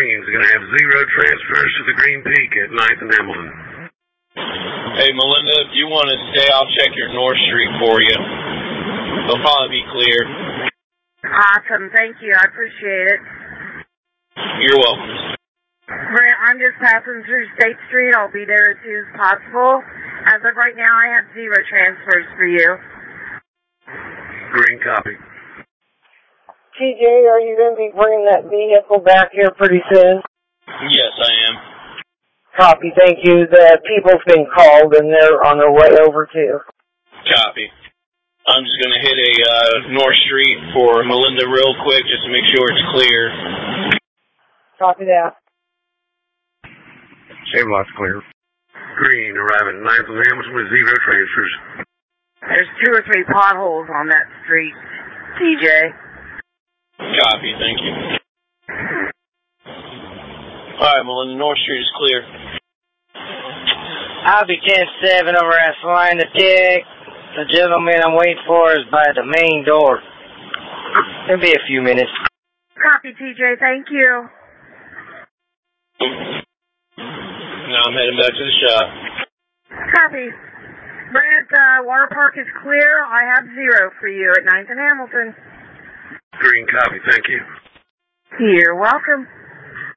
Green's going to have 0 transfers to the Green Peak at 9th and Hamilton. Hey, Melinda, if you want to stay, I'll check your North Street for you. They'll probably be clear. Awesome. Thank you. I appreciate it. You're welcome. Brent, I'm just passing through State Street. I'll be there as soon as possible. As of right now, I have 0 transfers for you. Green copy. TJ, are you going to be bringing that vehicle back here pretty soon? Yes, I am. Copy, thank you. The people's been called and they're on their way over too. Copy. I'm just going to hit a North Street for Melinda real quick just to make sure it's clear. Copy that. Save lots clear. Green arriving at 9th and Hamilton with 0 transfers. There's 2 or 3 potholes on that street, TJ. Copy, thank you. Alright, Melinda, North Street is clear. I'll be 10-7 over at Salina Tech. The gentleman I'm waiting for is by the main door. It'll be a few minutes. Copy, TJ. Thank you. Now I'm heading back to the shop. Copy. Brent, Water Park is clear. I have 0 for you at 9th and Hamilton. Green copy, thank you. You're welcome.